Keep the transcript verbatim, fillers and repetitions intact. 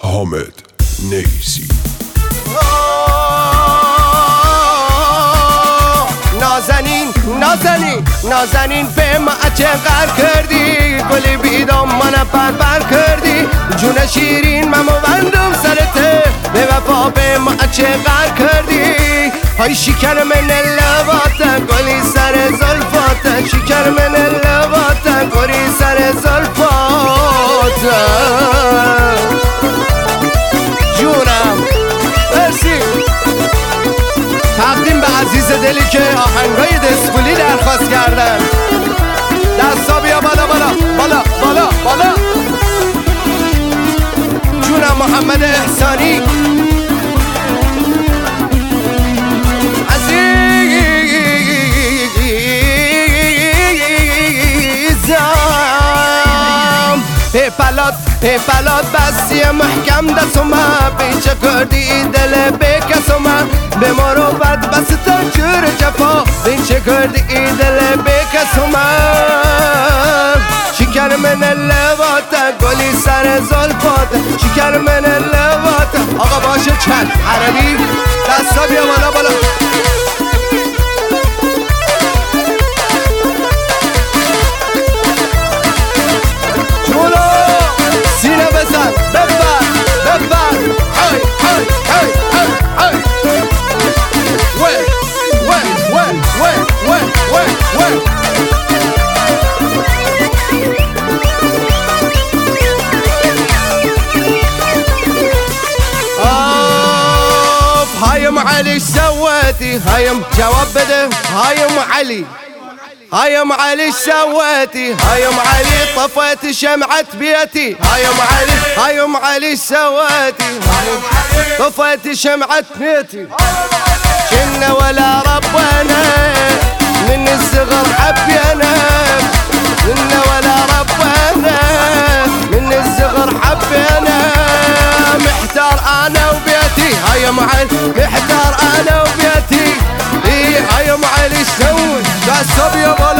حامد نیسی. نازنین نازنین نازنین به ما چقدر کردی، گلی بیدام من پر پر کردی، جون شیرین من بندم سرته، به وفا به ما چقدر کردی. های شکر من لبات گلی سر زلفات، شکر من لبات گلی سر زلفات. جونم مرسی. تقدیم به عزیز دلی که آهنگای دسکولی درخواست کردن. دستا بیا بالا بالا بالا بالا بالا. جونم محمد احسانی عزیزم. پیپلات پیپلات بستی محکم دستم، پیچه کردی دل بکسم، به ما رو بد بستا چور جفا، پیچه کردی دل بکسم. شکر من لبات گلی سر زلفات، شکر من لبات. آقا باشه چند عربی دستا بیا بالا بالا. هايم علي ايش سويتي؟ هايم جواب بده. هايم علي هايم علي ايش سويتي؟ هايم علي طفيت شمعة بيتي. هايم علي هايم علي ايش سويتي؟ طفيت شمعة بيتي. كنا ولا ربنا من الصغر حبينا، كنا ولا ربنا من الصغر حبينا. محتار انا وبيتي، هايم علي محتار انا وبيتي. ايه هايم علي ايش سوي؟ قاعد صبي